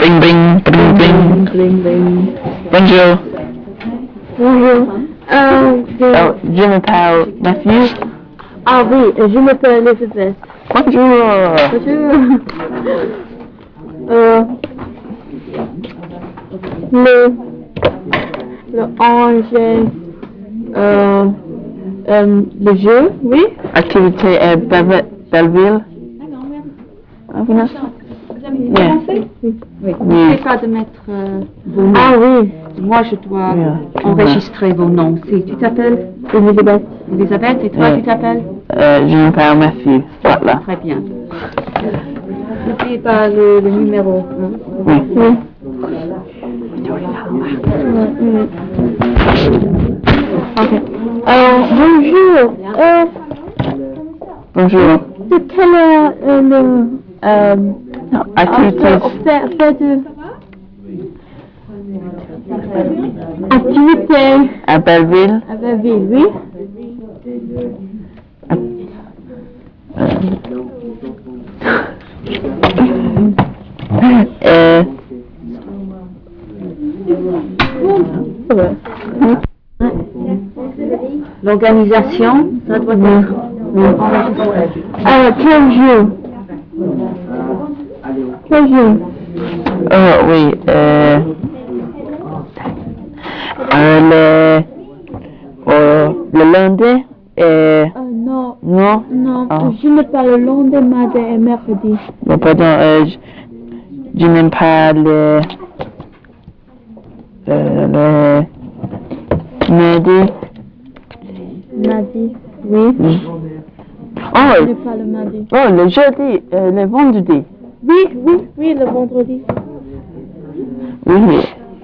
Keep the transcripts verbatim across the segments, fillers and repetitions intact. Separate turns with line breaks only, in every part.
Bing bing, bing bing.
Bling, bling.
Bonjour.
Bonjour. Euh, je...
Oh, je m'appelle Matthew.
Ah oui, je m'appelle Elisabeth.
Bonjour.
Bonjour. Euh, le, le ange, euh, euh, le jeu, oui.
Activité à Belle- Belleville. Ah, vous n'avez-
Vous avez
Yeah.
commencé?
Oui.
Oui.
Oui.
N'oubliez pas de mettre euh, vos noms.
Ah oui,
Moi, je dois
Yeah.
enregistrer vos noms. Si tu t'appelles
Elisabeth.
Elisabeth et toi,
Yeah.
tu t'appelles
Euh, je m'appelle Matthew. Voilà.
Très bien. N'oubliez pas le, le numéro. Hein.
Oui.
Oui. Ok. Euh, bonjour. Euh,
Bonjour.
de quelle heure euh, le euh,
Activities.
fait, fait de activité
À Belleville.
à la ville, oui.
Euh,
L'organisation, ça doit être enregistré.
Euh, quel jour? Quel jour?
oh oui. Euh, euh, le, euh, le lundi. Euh,
Euh, non,
non.
non,
Ah.
je n'ai pas le lendemain et mercredi.
Non, pardon. Euh, je, je n'aime pas le. Euh, le. Mardi.
Mardi, oui.
Oui.
Je
Oh,
n'ai pas le mardi.
oh, le jeudi, euh, le vendredi.
Oui, oui, oui, le vendredi.
Oui.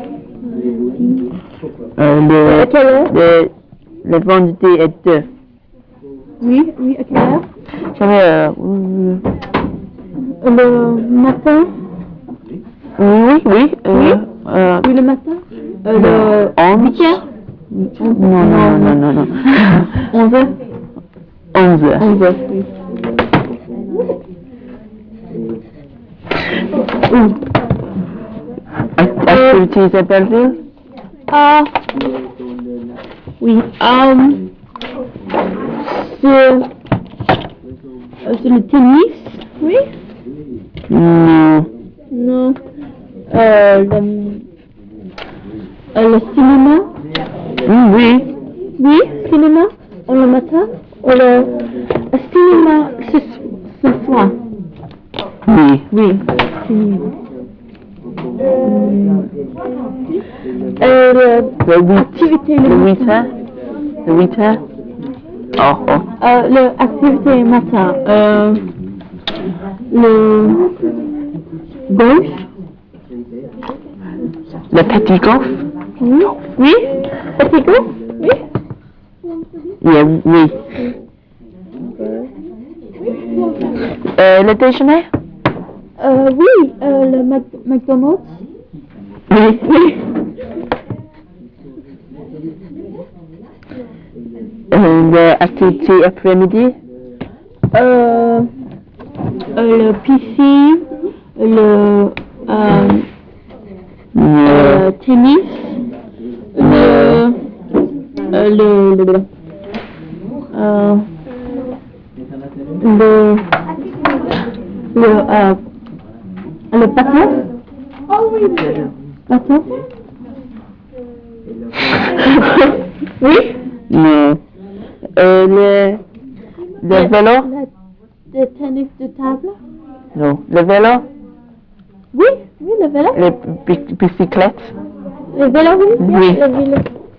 Euh,
À
le,
quelle heure?
le, le vendredi est deux.
Oui, oui, à quelle heure?
J'avais, euh, oui,
Le matin?
oui, oui, euh,
Oui.
euh,
Oui, le matin? Euh, le
onze.
huit heures?
Non, non, non, non, non.
onze heures?
onze heures.
onze heures, oui.
Act- Activities à Belleville?
Ah, oui, um, c'est, euh, c'est le tennis, oui?
Non.
Non. Euh, le, euh, le cinéma?
Mm, oui.
Oui, cinéma? Ou le matin? Ou le, le cinéma ce, ce soir?
Oui.
Oui. Cinéma. Euh, euh, le,
Le huit.
activité le
Le
matin.
huit heures? Le huit heures? Oh, oh.
Euh, le activité matin. Euh, le golf?
Le petit golf?
Oui. Oui? Petit golf? Oui.
Yeah, oui. Euh, le déjeuner?
Euh, oui, euh, le Mac McDonald's?
Oui.
Oui.
Euh, l'activité après-midi?
Euh, euh, le piscine, le euh, euh, tennis, le, euh, le, le, le, euh, le, le, euh, le bateau. Oh oui, bateau. Oui.
Non. Euh, le, le vélo?
Le, le tennis de table.
Non. Le vélo?
Oui, oui, le vélo.
Les bi- bicyclettes?
Le vélo, oui.
Oui.
Le vélo.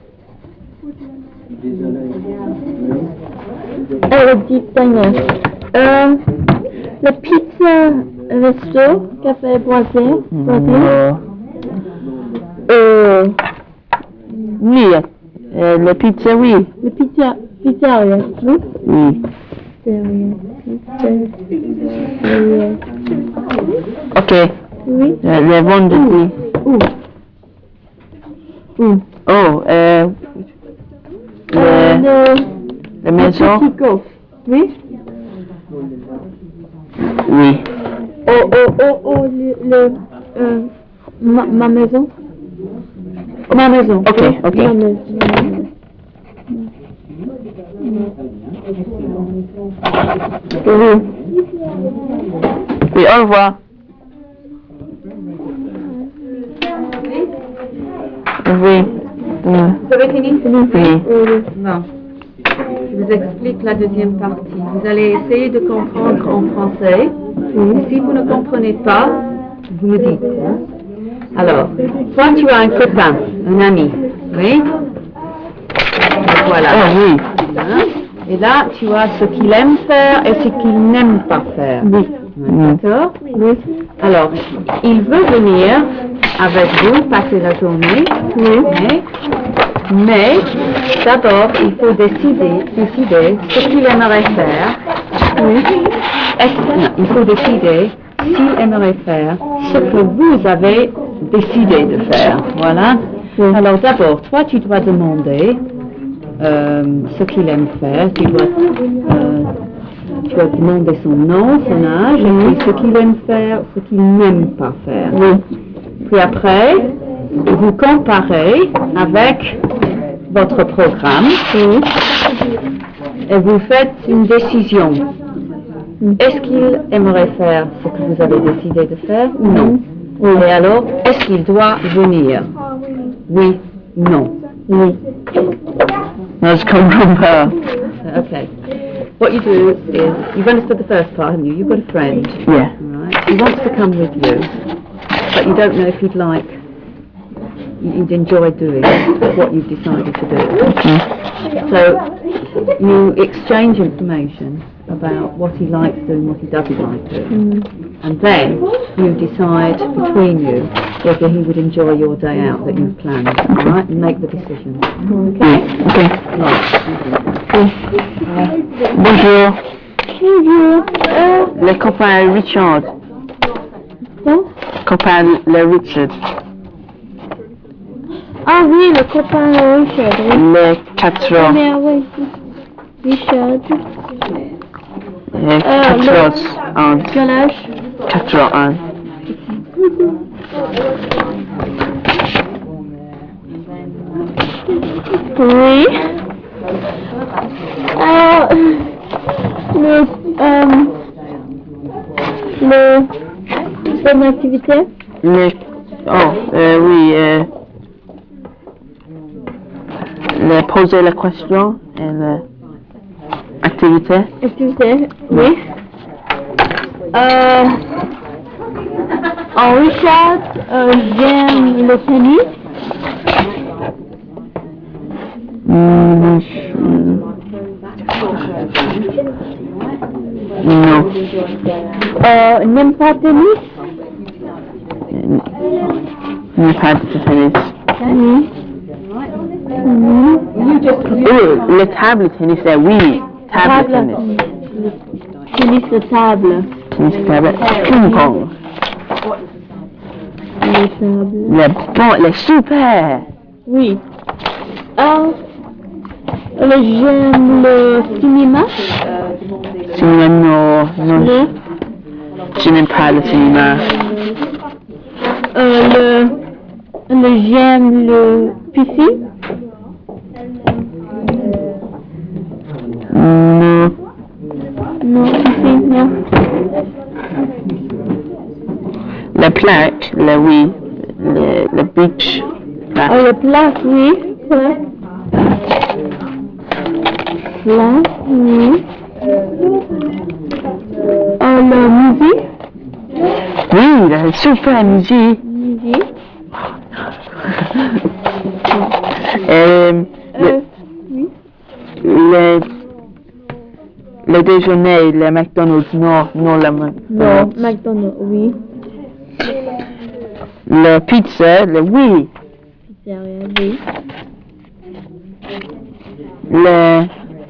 Euh, le diner. Euh, la pizza resto, café boisier.
Non. Euh, oui. Euh, le pizza, oui.
Le pizza, pizzeria, oui.
Oui.
Pizzeria, pizzeria.
Ok.
Oui.
Euh, le vendredi.
Où? Où?
Oh, euh,
Euh,
le,
le,
la
le
maison?
petit golf, oui.
Oui.
Oh, oh, oh, oh, le, le, euh, Ma, ma maison. Ma maison.
Ok, ok.
Ma maison.
Oui. Oui, au revoir. Oui.
Vous avez fini?
Oui.
Bon. Je vous explique la deuxième partie. Vous allez essayer de comprendre en français. Et si vous ne comprenez pas, vous me dites. Hein? Alors, toi tu as un copain, un ami, oui? Voilà.
Oh oui.
Hein? Et là, tu as ce qu'il aime faire et ce qu'il n'aime pas faire.
Oui.
D'accord? Oui. Alors, il veut venir avec vous passer la journée. Oui. Mais, mais d'abord, il faut décider, décider ce qu'il aimerait faire. Oui. Est-ce, non, il faut décider s'il aimerait faire ce que vous avez décidé de faire. Voilà. Oui. Alors d'abord, toi, tu dois demander euh, ce qu'il aime faire. Tu dois, euh, tu dois demander son nom, son âge, et puis ce qu'il aime faire, ce qu'il n'aime pas faire. Oui. Puis après, vous comparez avec votre programme. Oui. Et vous faites une décision. Est-ce qu'il aimerait faire ce que vous avez décidé de faire ou non? Oui. Et alors, est-ce qu'il doit venir? Oui, non.
Oui. Let's come from her.
Okay. What you do is, you've understood the first part, haven't you? You've got a friend.
Yeah.
Right. He wants to come with you, but you don't know if he'd like, you'd enjoy doing what you've decided to do. Mm. So you exchange information about what he likes doing, what he doesn't like doing. Mm. And then you decide between you whether he would enjoy your day out that you've planned. All right? And make the decision. Okay?
Okay.
Right.
Bonjour.
Bonjour. Euh,
Le copain Richard.
quoi?
Copain le Richard.
Ah oui, le copain de Richard. Oui.
Le quatre
Ah,
ans.
mais ah oui. Richard.
Le
Euh,
quatre ans.
Quel âge?
Quatre ans.
Oui. Alors, le, euh, le, bonne activité?
Le, oh, euh, oui, euh, le poser la question et l'activité.
Activité, oui. Euh, en Richard, euh, j'aime le tennis.
Mm, je- non.
Euh, n'aime pas le tennis?
N'ai pas de tennis.
Oui. Mhm.
Oui, le table tennis, euh, oui. Table tennis.
Tennis de table.
Tennis table. Ping pong.
Le table.
Le bon, le super.
Oui. Euh, euh, j'aime le cinéma.
Cinéma, non, non.
Le,
Je n'aime pas le cinéma.
euh, le, le j'aime le piscine.
Non.
Non, piscine, non.
La plaque, le oui. Le, le beach. Plaque.
Oh, le plat, oui. Plat. Plat, oui. Oh, la musique.
Oui, la super musique.
Musique.
Euh,
Euh, oui.
le, le déjeuner, le McDonald's, non, non le
Non,
McDonald's.
McDonald's, oui.
Le pizza, le oui.
Pizzeria, oui.
Le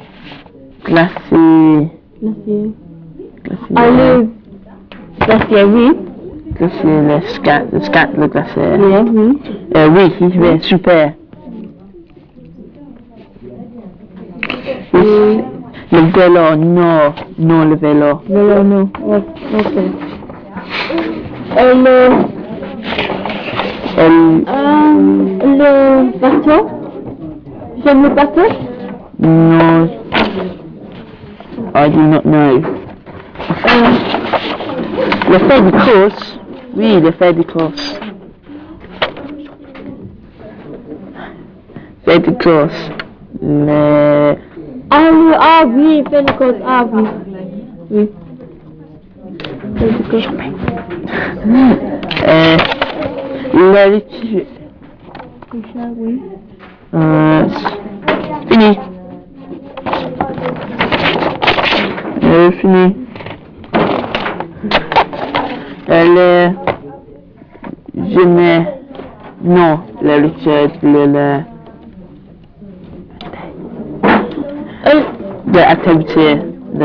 glacé.
Glacier.
Glacé.
Ah, le glacier, oui.
Glacé, le scat, le scat, le glacé.
Oui, oui.
Euh, oui, oui, super.
Oui.
Le vélo, non, non le vélo.
Vélo, non. Ouais, ok. Euh, le,
Elle...
Euh, le bateau. J'aime le bateau.
Non. I do not know.
Euh,
Le fait de course. Oui, le fait de course. Fait de course. Le...
ah oui, ah oui, fait le code, ah oui. Oui. Fait le code.
Euh... La lecture...
Oui.
Euh... Fini. Euh, fini. Elle est... Je n'ai... Non, la Richard, le... le...
Euh,
de activité, de...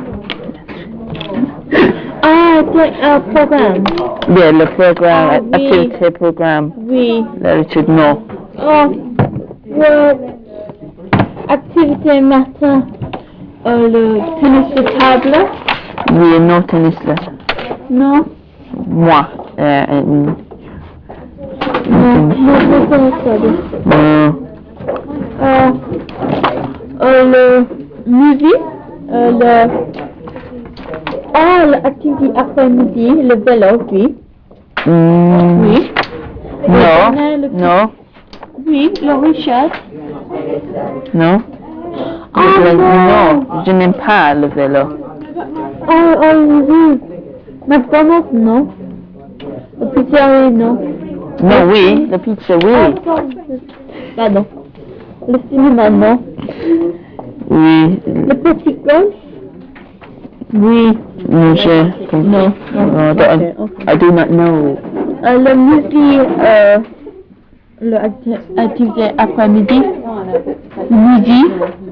ah, c'est un programme.
de le programme,
Ah, oui.
activité programme,
Oui.
la Richard, non.
Oh, le activité matin. Euh, le tennis de table.
Oui, non, tennis là.
Non.
Moi, euh, euh,
Non, non, non, tennis table.
euh,
Euh, euh, le musique. Euh, le... Ah, l'activité après-midi, le vélo, oui.
mm,
Oui.
non,
Le- le-
non,
Oui, le Richard.
non.
Ah
Le-
non.
non, je n'aime pas le vélo.
Oh, oh oui. McDonald's, non. Le pizzeria, non.
Non, oui, la pizza,
Ah,
oui.
pardon. Pardon. Le cinéma, non.
Oui,
Le petit golf.
oui, non, je...
Non.
No, I,
Ok, ok.
I do not know.
Euh, le musée, euh, le acti- activité après-midi. Le musée.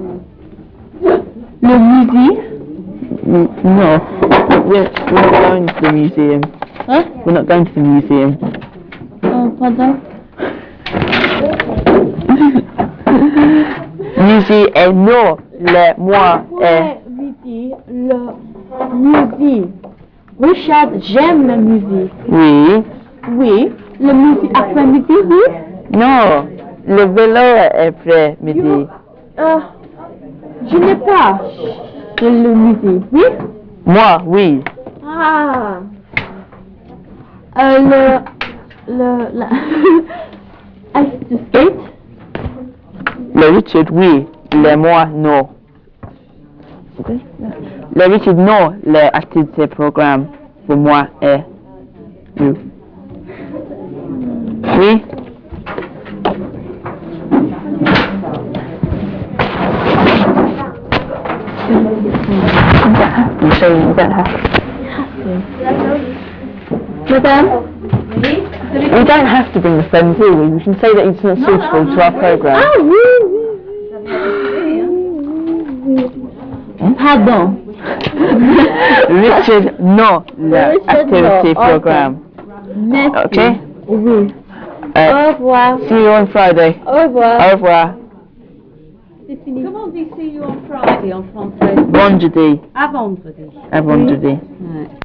Le musée.
Mm, no, we're, we're not going to the museum.
Hein?
We're not going to the museum.
Oh, pardon.
Musée est non, le moi est...
Midi, le musée. Richard, j'aime le musée.
Oui.
Oui. Le musée après-midi, oui.
Non, le vélo est prêt midi.
Euh, je n'ai pas de le musée, oui.
Moi, oui.
Ah. Euh, le, le, la, ice to skate.
Le Richard, oui. Le moi, non. Le Richard, non. L'activité programme pour moi est... Oui. Oui. You say you don't have
Madame?
We don't have to bring the friend, do we? We can say that it's not suitable to our programme.
Ah oui, oui. Pardon.
Richard, non, l'activité
no, okay.
programme.
Merci.
Okay?
Oui.
Uh,
Au revoir.
see you on Friday.
Au revoir.
Au revoir.
C'est fini.
Comment on dit see you on Friday en français?
Vendredi.
À vendredi.
À vendredi.
Ouais.